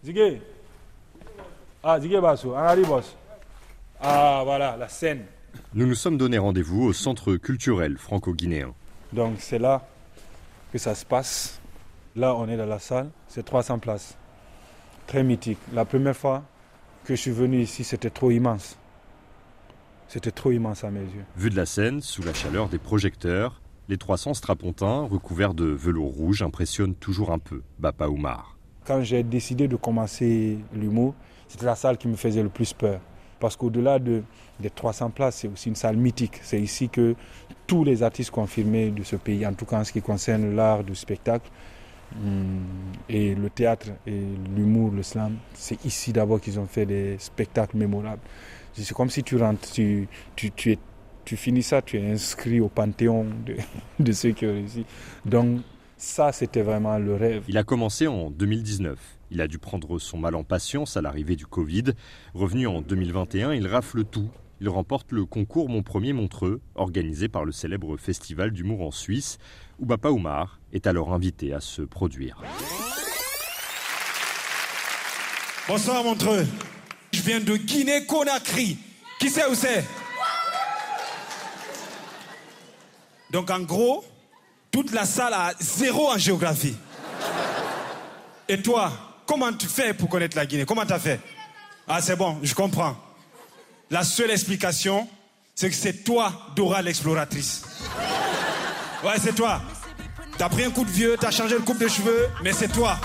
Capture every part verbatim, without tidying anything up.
Zigué. Ah, Zigué Basso, Anari Boss. Ah, voilà, la scène. Nous nous sommes donné rendez-vous au centre culturel franco-guinéen. Donc c'est là que ça se passe. Là, on est dans la salle, c'est trois cents places. Très mythique. La première fois que je suis venu ici, c'était trop immense. C'était trop immense à mes yeux. Vu de la scène, sous la chaleur des projecteurs, les trois cents strapontins recouverts de velours rouge impressionnent toujours un peu Bapa Oumar. Quand j'ai décidé de commencer l'humour, c'était la salle qui me faisait le plus peur. Parce qu'au-delà de, des trois cents places, c'est aussi une salle mythique. C'est ici que tous les artistes confirmés de ce pays, en tout cas en ce qui concerne l'art du spectacle, hum, et le théâtre, et l'humour, le slam, c'est ici d'abord qu'ils ont fait des spectacles mémorables. C'est comme si tu rentres, tu, tu, tu, es, tu finis ça, tu es inscrit au panthéon de, de ceux qui ont réussi. Donc ça, c'était vraiment le rêve. Il a commencé en deux mille dix-neuf. Il a dû prendre son mal en patience à l'arrivée du Covid. Revenu en deux mille vingt et un, il rafle tout. Il remporte le concours Mon Premier Montreux, organisé par le célèbre festival d'humour en Suisse, où Bapa Oumar est alors invité à se produire. Bonsoir Montreux. Je viens de Guinée-Conakry. Qui sait où c'est? Donc en gros, toute la salle a zéro en géographie. Et toi, comment tu fais pour connaître la Guinée? Comment tu as fait? Ah, c'est bon, je comprends. La seule explication, c'est que c'est toi, Dora l'exploratrice. Ouais, c'est toi. T'as pris un coup de vieux, t'as changé le coupe de cheveux, mais c'est toi.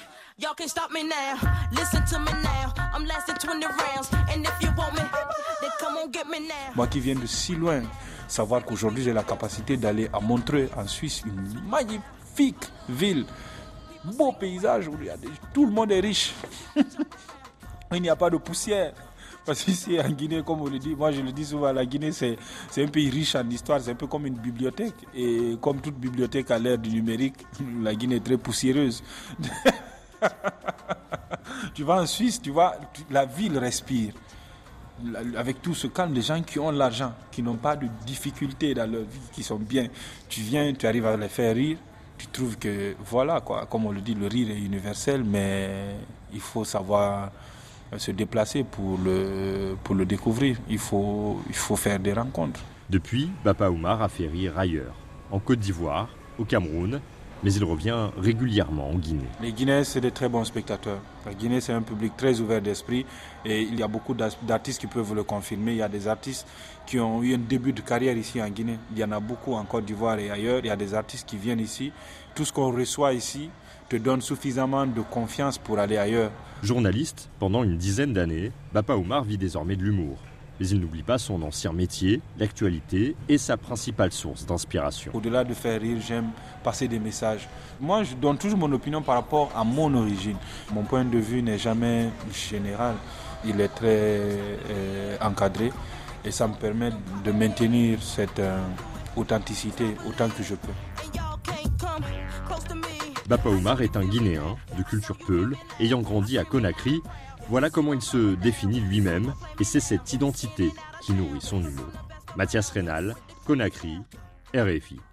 Moi qui viens de si loin, savoir qu'aujourd'hui j'ai la capacité d'aller à Montreux, en Suisse, une magnifique ville, beau paysage où il y a des... tout le monde est riche. Il n'y a pas de poussière. Parce qu'ici en Guinée, comme on le dit, moi je le dis souvent, la Guinée c'est, c'est un pays riche en histoire, c'est un peu comme une bibliothèque. Et comme toute bibliothèque à l'ère du numérique, la Guinée est très poussiéreuse. Tu vas en Suisse, tu vois, la ville respire. Avec tout ce calme, des gens qui ont l'argent, qui n'ont pas de difficultés dans leur vie, qui sont bien. Tu viens, tu arrives à les faire rire, tu trouves que, voilà, quoi, comme on le dit, le rire est universel, mais il faut savoir se déplacer pour le, pour le découvrir. Il faut, il faut faire des rencontres. Depuis, Bapa Oumar a fait rire ailleurs, en Côte d'Ivoire, au Cameroun, mais il revient régulièrement en Guinée. Les Guinéens, c'est des très bons spectateurs. La Guinée, c'est un public très ouvert d'esprit et il y a beaucoup d'artistes qui peuvent le confirmer. Il y a des artistes qui ont eu un début de carrière ici en Guinée. Il y en a beaucoup en Côte d'Ivoire et ailleurs. Il y a des artistes qui viennent ici. Tout ce qu'on reçoit ici te donne suffisamment de confiance pour aller ailleurs. Journaliste, pendant une dizaine d'années, Bapa Oumar vit désormais de l'humour. Mais il n'oublie pas son ancien métier, l'actualité et sa principale source d'inspiration. Au-delà de faire rire, j'aime passer des messages. Moi, je donne toujours mon opinion par rapport à mon origine. Mon point de vue n'est jamais général. Il est très euh, encadré et ça me permet de maintenir cette euh, authenticité autant que je peux. Bapa Oumar est un Guinéen de culture peul, ayant grandi à Conakry. Voilà comment il se définit lui-même et c'est cette identité qui nourrit son humour. Mathias Rénal, Conakry, R F I.